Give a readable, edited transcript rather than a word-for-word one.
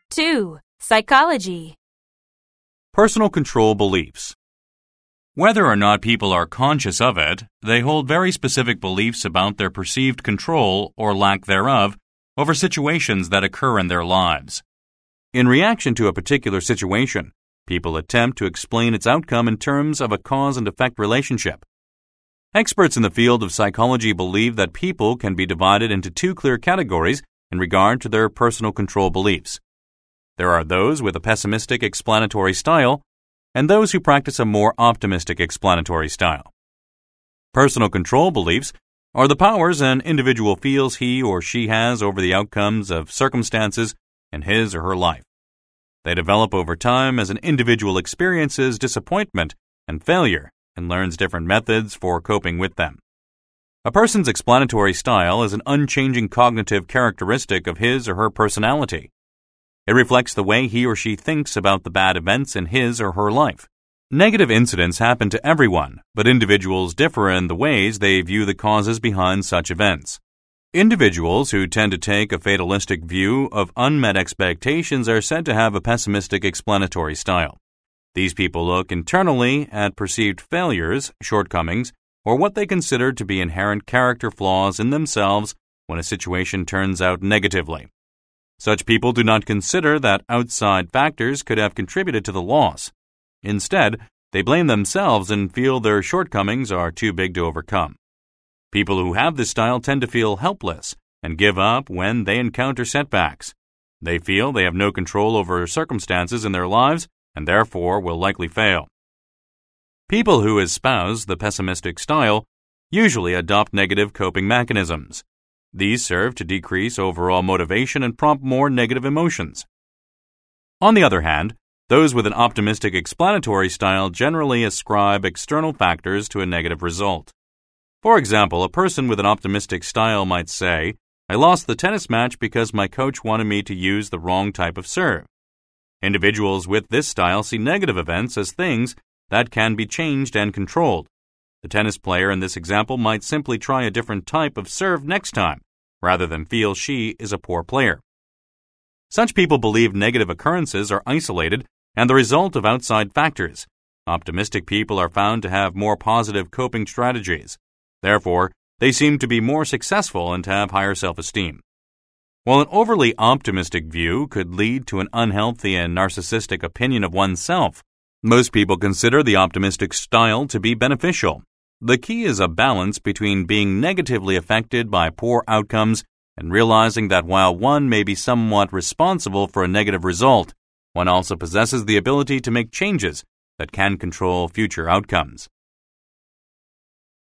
2. Psychology. Personal control beliefs. Whether or not people are conscious of it, they hold very specific beliefs about their perceived control or lack thereof over situations that occur in their lives. In reaction to a particular situation, people attempt to explain its outcome in terms of a cause and effect relationship. Experts in the field of psychology believe that people can be divided into two clear categories in regard to their personal control beliefs. There are those with a pessimistic explanatory style and those who practice a more optimistic explanatory style. Personal control beliefs are the powers an individual feels he or she has over the outcomes of circumstances in his or her life. They develop over time as an individual experiences disappointment and failure and learns different methods for coping with them. A person's explanatory style is an unchanging cognitive characteristic of his or her personality. It reflects the way he or she thinks about the bad events in his or her life. Negative incidents happen to everyone, but individuals differ in the ways they view the causes behind such events. Individuals who tend to take a fatalistic view of unmet expectations are said to have a pessimistic explanatory style. These people look internally at perceived failures, shortcomings, or what they consider to be inherent character flaws in themselves when a situation turns out negatively. Such people do not consider that outside factors could have contributed to the loss. Instead, they blame themselves and feel their shortcomings are too big to overcome. People who have this style tend to feel helpless and give up when they encounter setbacks. They feel they have no control over circumstances in their lives and therefore will likely fail. People who espouse the pessimistic style usually adopt negative coping mechanisms. These serve to decrease overall motivation and prompt more negative emotions. On the other hand, those with an optimistic explanatory style generally ascribe external factors to a negative result. For example, a person with an optimistic style might say, "I lost the tennis match because my coach wanted me to use the wrong type of serve." Individuals with this style see negative events as things that can be changed and controlled. The tennis player in this example might simply try a different type of serve next time, rather than feel she is a poor player. Such people believe negative occurrences are isolated and the result of outside factors. Optimistic people are found to have more positive coping strategies. Therefore, they seem to be more successful and to have higher self-esteem. While an overly optimistic view could lead to an unhealthy and narcissistic opinion of oneself, most people consider the optimistic style to be beneficial. The key is a balance between being negatively affected by poor outcomes and realizing that while one may be somewhat responsible for a negative result, one also possesses the ability to make changes that can control future outcomes.